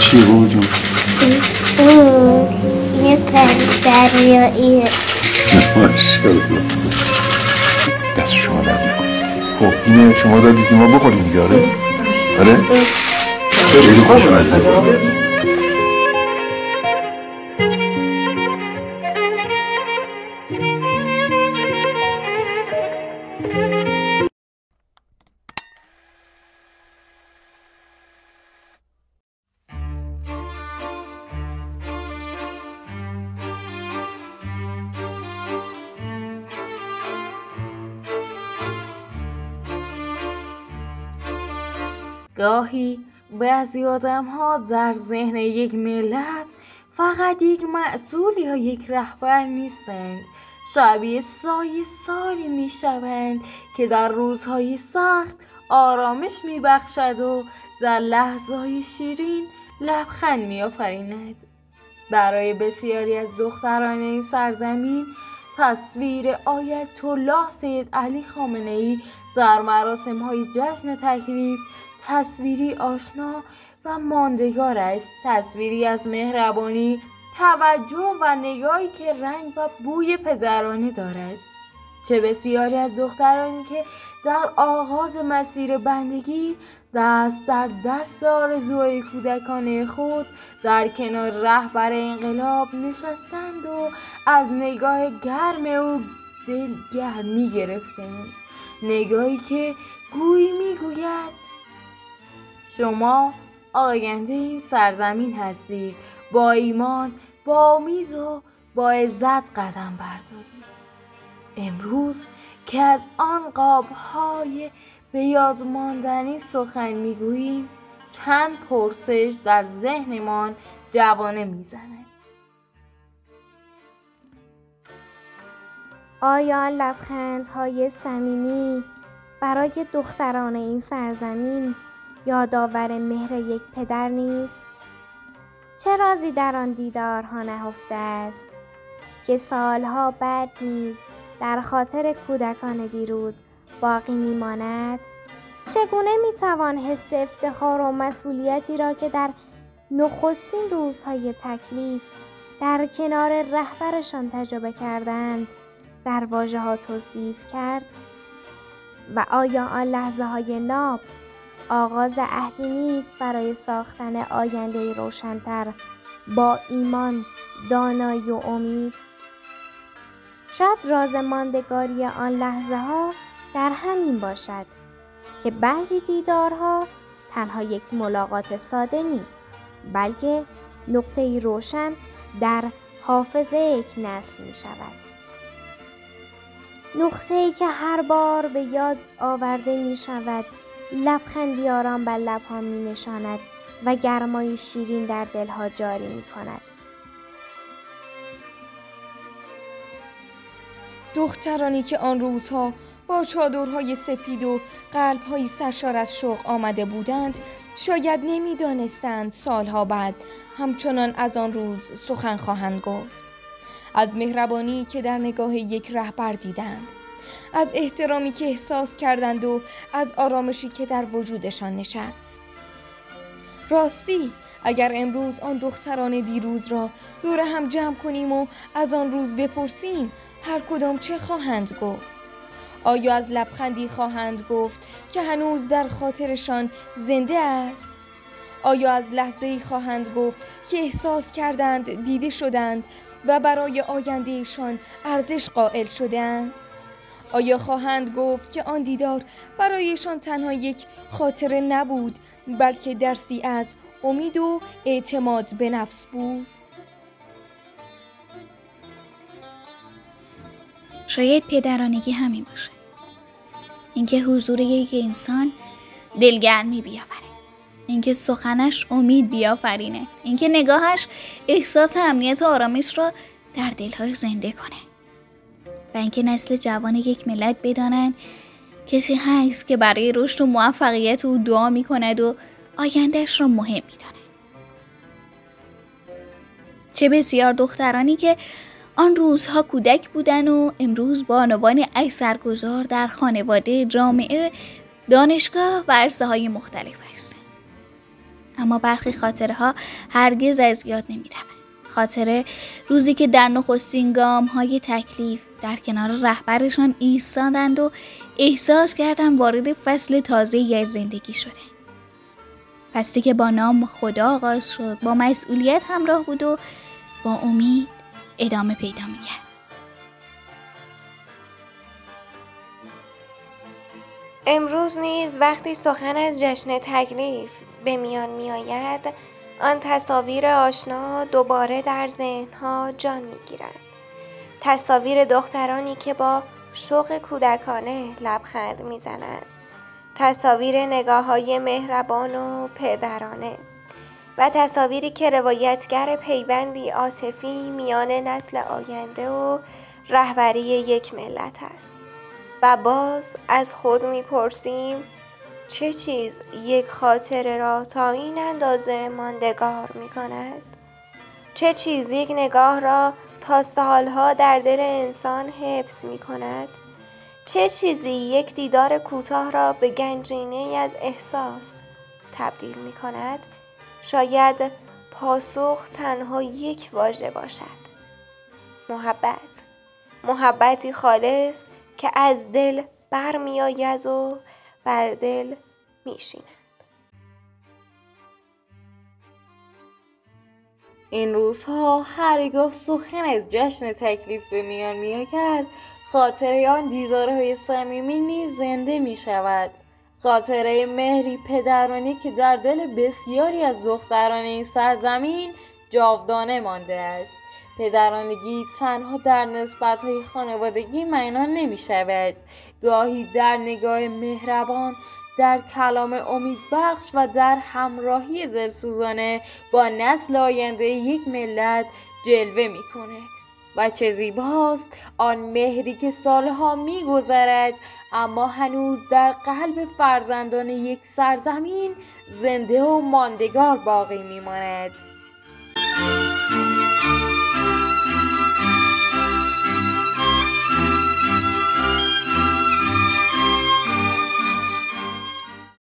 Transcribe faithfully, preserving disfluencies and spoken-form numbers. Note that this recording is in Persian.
چیه بابا جون؟ این یه پری دریاییه. ماشاءالله. دست شما درد نکنه. خب اینو شما دادید ما بخوریم دیگه. آره؟ آره؟ خیلی خوش اومدید. گاهی بعضی آدم ها در ذهن یک ملت فقط یک مسئول یا یک رهبر نیستند، شبیه سایه سالی می شوند که در روزهای سخت آرامش می بخشد و در لحظه‌های شیرین لبخند می آفریند. برای بسیاری از دختران این سرزمین تصویر آیت الله سید علی خامنه‌ای در مراسم‌های جشن تکلیف تصویری آشنا و ماندگار است، تصویری از مهربانی، توجه و نگاهی که رنگ و بوی پدرانه دارد. چه بسیاری از دخترانی که در آغاز مسیر بندگی دست در دست آرزوهای کودکانه خود در کنار رهبر انقلاب نشستند و از نگاه گرم او دل گرمی گرفتند، نگاهی که گویی میگوید شما آینده این سرزمین هستید، با ایمان، با امید و با عزت قدم بردارید. امروز که از آن قاب‌های به یاد ماندنی سخن میگوییم، چند پرسش در ذهنمان جوانه میزند. آیا لبخندهای صمیمی برای دختران این سرزمین یادآور مهر یک پدر نیست؟ چه رازی در آن دیدارها نهفته است که سالها بعد نیز در خاطر کودکان دیروز باقی میماند؟ چگونه میتوان حس افتخار و مسئولیتی را که در نخستین روزهای تکلیف در کنار رهبرشان تجربه کردند در واژه‌ها توصیف کرد؟ و آیا آن لحظه های ناب آغاز عهدی نیست برای ساختن آینده روشن‌تر با ایمان، دانایی و امید؟ شاید راز ماندگاری آن لحظه ها در همین باشد که بعضی دیدارها تنها یک ملاقات ساده نیست، بلکه نقطه‌ای روشن در حافظه یک نسل می شود. نقطه‌ای که هر بار به یاد آورده می شود، لبخندی آرام بر لب‌ها می نشاند و گرمای شیرین در دلها جاری می کند. دخترانی که آن روزها با چادرهای سپید و قلب‌های سرشار از شوق آمده بودند، شاید نمی‌دانستند سالها بعد همچنان از آن روز سخن خواهند گفت. از مهربانی که در نگاه یک رهبر دیدند، از احترامی که احساس کردند و از آرامشی که در وجودشان نشست. راستی اگر امروز آن دختران دیروز را دور هم جمع کنیم و از آن روز بپرسیم، هر کدام چه خواهند گفت؟ آیا از لبخندی خواهند گفت که هنوز در خاطرشان زنده است؟ آیا از لحظه‌ای خواهند گفت که احساس کردند دیده شدند و برای آیندهشان ارزش قائل شدند؟ آیا خواهند گفت که آن دیدار برایشان تنها یک خاطره نبود، بلکه درسی از امید و اعتماد به نفس بود؟ شاید پدرانگی همین باشه، اینکه حضور یک انسان دلگرمی بیاوره، اینکه سخنش امید بیافرینه، اینکه نگاهش احساس امنیت و آرامش را در دلهای زنده کنه، و اینکه نسل جوان یک ملت بدانند کسی هست که برای رشد و موفقیت او دعا میکند و آیندهش را مهم میدانه. چه بسیار دخترانی که آن روزها کودک بودن و امروز با عنوان اثرگذار در خانواده، جامعه، دانشگاه و عرصه‌های مختلف هستند. اما برخی خاطره ها هرگز از یاد نمی روند. خاطره روزی که در نخستین گام های تکلیف در کنار رهبرشان ایستادند و احساس کردند وارد فصل تازه‌ای از زندگی شده. فصلی که با نام خدا آغاز شد، با مسئولیت همراه بود و با امید ادامه پیدا می‌کرد. امروز نیز وقتی سخن از جشن تکلیف به میان می آید، آن تصاویر آشنا دوباره در ذهنها جان می گیرند. تصاویر دخترانی که با شوق کودکانه لبخند می زنند. تصاویر نگاه‌های مهربان و پدرانه و تصاویری که روایتگر پیوندی عاطفی میان نسل آینده و رهبری یک ملت است. و باز از خود میپرسیم چه چیز یک خاطره را تا این اندازه ماندگار میکند؟ چه چیز یک نگاه را تا سالها در دل انسان حفظ میکند؟ چه چیزی یک دیدار کوتاه را به گنجینه‌ای از احساس تبدیل میکند؟ شاید پاسخ تنها یک واژه باشد: محبت. محبتی خالص که از دل برمی آید و بر دل می شیند. این روزها هرگاه سخن از جشن تکلیف به میان می آید، خاطره آن دیدارهای صمیمی نیز زنده می شود. خاطره مهری پدرانه که در دل بسیاری از دختران این سرزمین جاودانه مانده است. پدرانگی تنها در نسبت‌های خانوادگی معنا نمی شود. گاهی در نگاه مهربان، در کلام امیدبخش و در همراهی دلسوزانه با نسل آینده یک ملت جلوه می کند. و چه زیباست آن مهری که سالها می گذرد اما هنوز در قلب فرزندان یک سرزمین زنده و ماندگار باقی می ماند.